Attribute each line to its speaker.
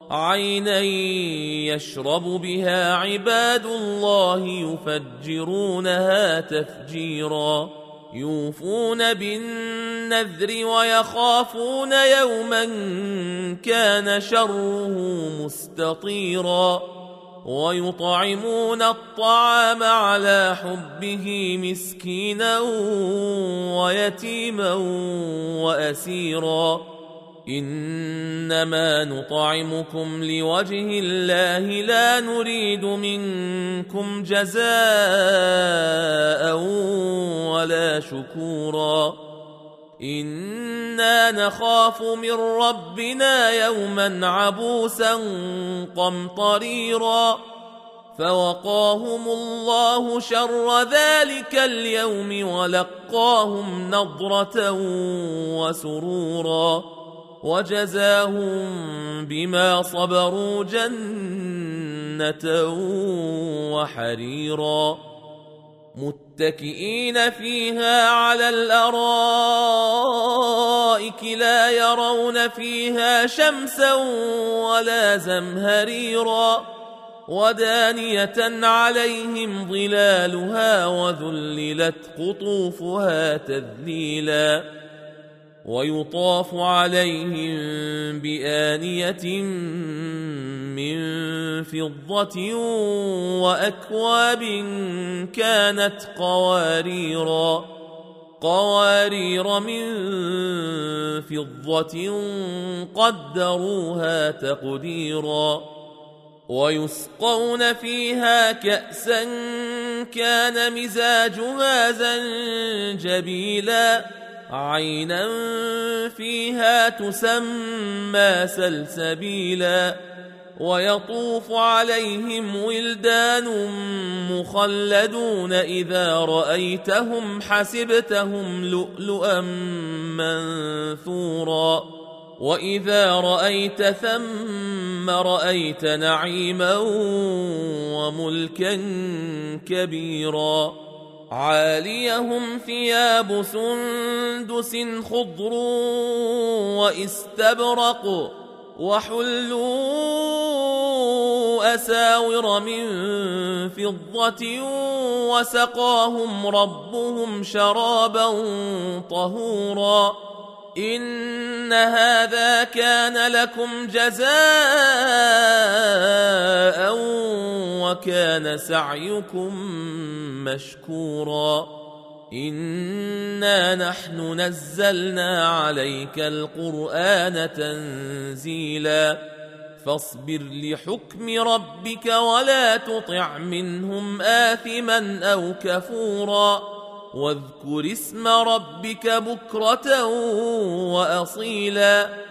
Speaker 1: عينا يشرب بها عباد الله يفجرونها تفجيرا يوفون بالنذر ويخافون يوما كان شره مستطيرا ويطعمون الطعام على حبه مسكينا ويتيما وأسيرا إنما نطعمكم لوجه الله لا نريد منكم جزاء ولا شكورا إنا نخاف من ربنا يوما عبوسا قمطريرا فوقاهم الله شر ذلك اليوم ولقاهم نضرة وسرورا وجزاهم بما صبروا جنة وحريرا متكئين فيها على الأرائك لا يرون فيها شمسا ولا زمهريرا ودانية عليهم ظلالها وذللت قطوفها تذليلا ويطاف عليهم بآنية من فضة وأكواب كانت قوارير من فضة قدروها تقديرا ويسقون فيها كأسا كان مزاجها زنجبيلا عينا فيها تسمى سلسبيلا ويطوف عليهم ولدان مخلدون إذا رأيتهم حسبتهم لؤلؤا منثورا وإذا رأيت ثم رأيت نعيما وملكا كبيرا عاليهم ثياب سندس خضر واستبرق وحلوا أساور من فضة وسقاهم ربهم شرابا طهورا إن هذا كان لكم جزاء وكان سعيكم مشكورا إنا نحن نزلنا عليك القرآن تنزيلا فاصبر لحكم ربك ولا تطع منهم آثما أو كفورا واذكر اسم ربك بكرة وأصيلا